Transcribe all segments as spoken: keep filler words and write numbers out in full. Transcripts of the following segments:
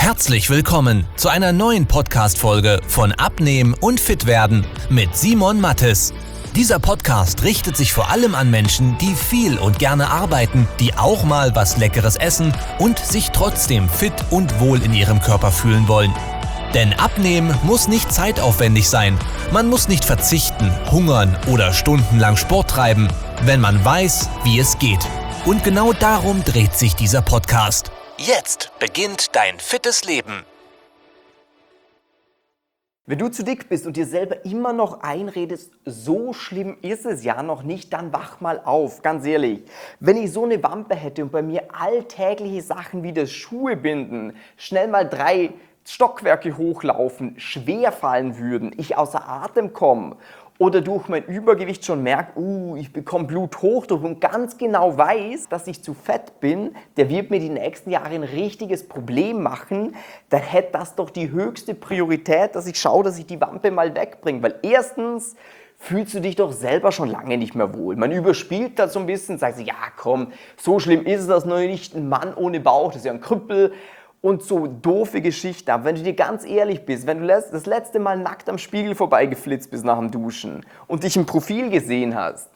Herzlich willkommen zu einer neuen Podcast-Folge von Abnehmen und Fitwerden mit Simon Mattes. Dieser Podcast richtet sich vor allem an Menschen, die viel und gerne arbeiten, die auch mal was Leckeres essen und sich trotzdem fit und wohl in ihrem Körper fühlen wollen. Denn Abnehmen muss nicht zeitaufwendig sein. Man muss nicht verzichten, hungern oder stundenlang Sport treiben, wenn man weiß, wie es geht. Und genau darum dreht sich dieser Podcast. Jetzt beginnt dein fittes Leben. Wenn du zu dick bist und dir selber immer noch einredest, so schlimm ist es ja noch nicht, dann wach mal auf, ganz ehrlich. Wenn ich so eine Wampe hätte und bei mir alltägliche Sachen wie das Schuhe binden, schnell mal drei Stockwerke hochlaufen, schwer fallen würden, ich außer Atem komme oder durch mein Übergewicht schon merke, uh, ich bekomme Bluthochdruck und ganz genau weiß, dass ich zu fett bin, der wird mir die nächsten Jahre ein richtiges Problem machen, dann hätte das doch die höchste Priorität, dass ich schaue, dass ich die Wampe mal wegbringe. Weil erstens fühlst du dich doch selber schon lange nicht mehr wohl. Man überspielt das so ein bisschen, sagt sich, ja komm, so schlimm ist das noch nicht, ein Mann ohne Bauch, das ist ja ein Krüppel. Und so doofe Geschichten. Aber wenn du dir ganz ehrlich bist, wenn du das letzte Mal nackt am Spiegel vorbeigeflitzt bist nach dem Duschen und dich im Profil gesehen hast,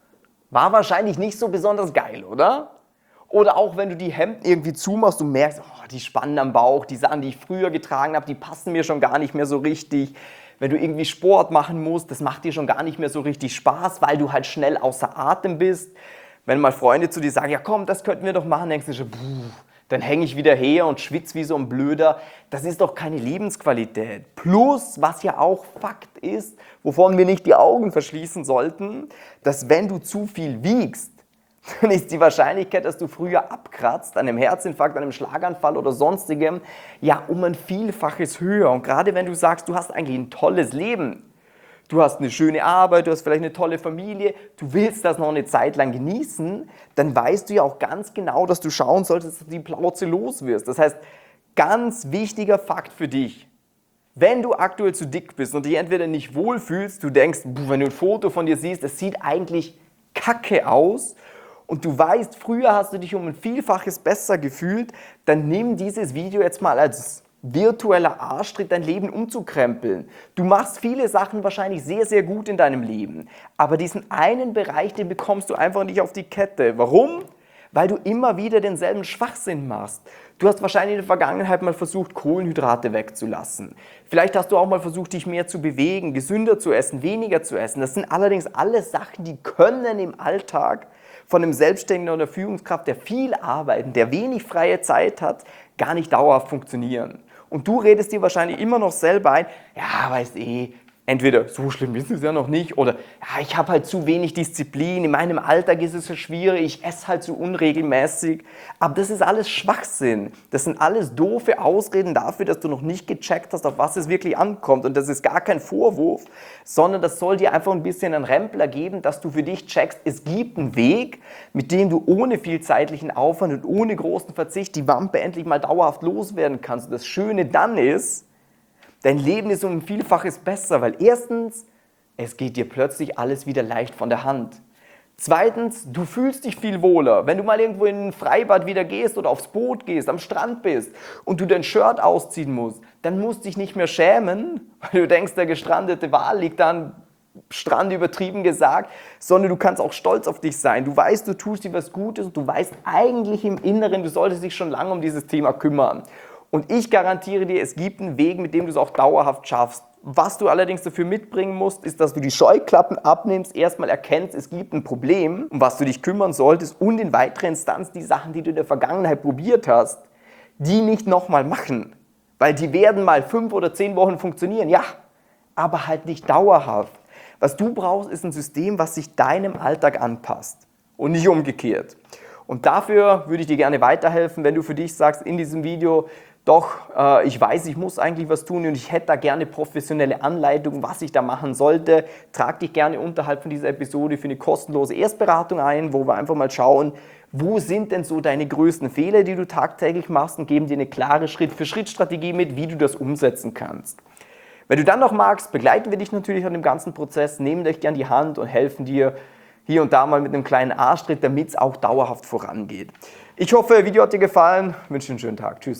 war wahrscheinlich nicht so besonders geil, oder? Oder auch wenn du die Hemden irgendwie zumachst und merkst, oh, die Spannen am Bauch, die Sachen, die ich früher getragen habe, die passen mir schon gar nicht mehr so richtig. Wenn du irgendwie Sport machen musst, das macht dir schon gar nicht mehr so richtig Spaß, weil du halt schnell außer Atem bist. Wenn mal Freunde zu dir sagen, ja komm, das könnten wir doch machen, denkst du schon, puh. Dann hänge ich wieder her und schwitze wie so ein Blöder. Das ist doch keine Lebensqualität. Plus, was ja auch Fakt ist, wovon wir nicht die Augen verschließen sollten, dass wenn du zu viel wiegst, dann ist die Wahrscheinlichkeit, dass du früher abkratzt, an einem Herzinfarkt, an einem Schlaganfall oder sonstigem, ja um ein Vielfaches höher. Und gerade wenn du sagst, du hast eigentlich ein tolles Leben, du hast eine schöne Arbeit, du hast vielleicht eine tolle Familie, du willst das noch eine Zeit lang genießen, dann weißt du ja auch ganz genau, dass du schauen solltest, dass du die Plauze los wirst. Das heißt, ganz wichtiger Fakt für dich, wenn du aktuell zu dick bist und dich entweder nicht wohlfühlst, du denkst, wenn du ein Foto von dir siehst, es sieht eigentlich kacke aus und du weißt, früher hast du dich um ein Vielfaches besser gefühlt, dann nimm dieses Video jetzt mal als virtueller Arschtritt, dein Leben umzukrempeln. Du machst viele Sachen wahrscheinlich sehr, sehr gut in deinem Leben, aber diesen einen Bereich, den bekommst du einfach nicht auf die Kette. Warum? Weil du immer wieder denselben Schwachsinn machst. Du hast wahrscheinlich in der Vergangenheit mal versucht, Kohlenhydrate wegzulassen. Vielleicht hast du auch mal versucht, dich mehr zu bewegen, gesünder zu essen, weniger zu essen. Das sind allerdings alles Sachen, die können im Alltag von einem Selbstständigen oder einer Führungskraft, der viel arbeitet, der wenig freie Zeit hat, gar nicht dauerhaft funktionieren. Und du redest dir wahrscheinlich immer noch selber ein, ja, weißt eh, entweder so schlimm ist es ja noch nicht oder ja, ich habe halt zu wenig Disziplin, in meinem Alltag ist es so schwierig, ich esse halt so unregelmäßig. Aber das ist alles Schwachsinn. Das sind alles doofe Ausreden dafür, dass du noch nicht gecheckt hast, auf was es wirklich ankommt. Und das ist gar kein Vorwurf, sondern das soll dir einfach ein bisschen einen Rempler geben, dass du für dich checkst, es gibt einen Weg, mit dem du ohne viel zeitlichen Aufwand und ohne großen Verzicht die Wampe endlich mal dauerhaft loswerden kannst. Und das Schöne dann ist, dein Leben ist um ein Vielfaches besser, weil erstens, es geht dir plötzlich alles wieder leicht von der Hand. Zweitens, du fühlst dich viel wohler. Wenn du mal irgendwo in ein Freibad wieder gehst oder aufs Boot gehst, am Strand bist und du dein Shirt ausziehen musst, dann musst du dich nicht mehr schämen, weil du denkst, der gestrandete Wal liegt da am Strand, übertrieben gesagt, sondern du kannst auch stolz auf dich sein. Du weißt, du tust dir was Gutes und du weißt eigentlich im Inneren, du solltest dich schon lange um dieses Thema kümmern. Und ich garantiere dir, es gibt einen Weg, mit dem du es auch dauerhaft schaffst. Was du allerdings dafür mitbringen musst, ist, dass du die Scheuklappen abnimmst, erstmal erkennst, es gibt ein Problem, um was du dich kümmern solltest und in weiterer Instanz die Sachen, die du in der Vergangenheit probiert hast, die nicht nochmal machen. Weil die werden mal fünf oder zehn Wochen funktionieren, ja, aber halt nicht dauerhaft. Was du brauchst, ist ein System, was sich deinem Alltag anpasst und nicht umgekehrt. Und dafür würde ich dir gerne weiterhelfen, wenn du für dich sagst in diesem Video, doch, äh, ich weiß, ich muss eigentlich was tun und ich hätte da gerne professionelle Anleitung, was ich da machen sollte. Trag dich gerne unterhalb von dieser Episode für eine kostenlose Erstberatung ein, wo wir einfach mal schauen, wo sind denn so deine größten Fehler, die du tagtäglich machst und geben dir eine klare Schritt-für-Schritt-Strategie mit, wie du das umsetzen kannst. Wenn du dann noch magst, begleiten wir dich natürlich an dem ganzen Prozess, nehmen dich gerne die Hand und helfen dir hier und da mal mit einem kleinen Arschtritt, damit es auch dauerhaft vorangeht. Ich hoffe, das Video hat dir gefallen. Ich wünsche dir einen schönen Tag. Tschüss.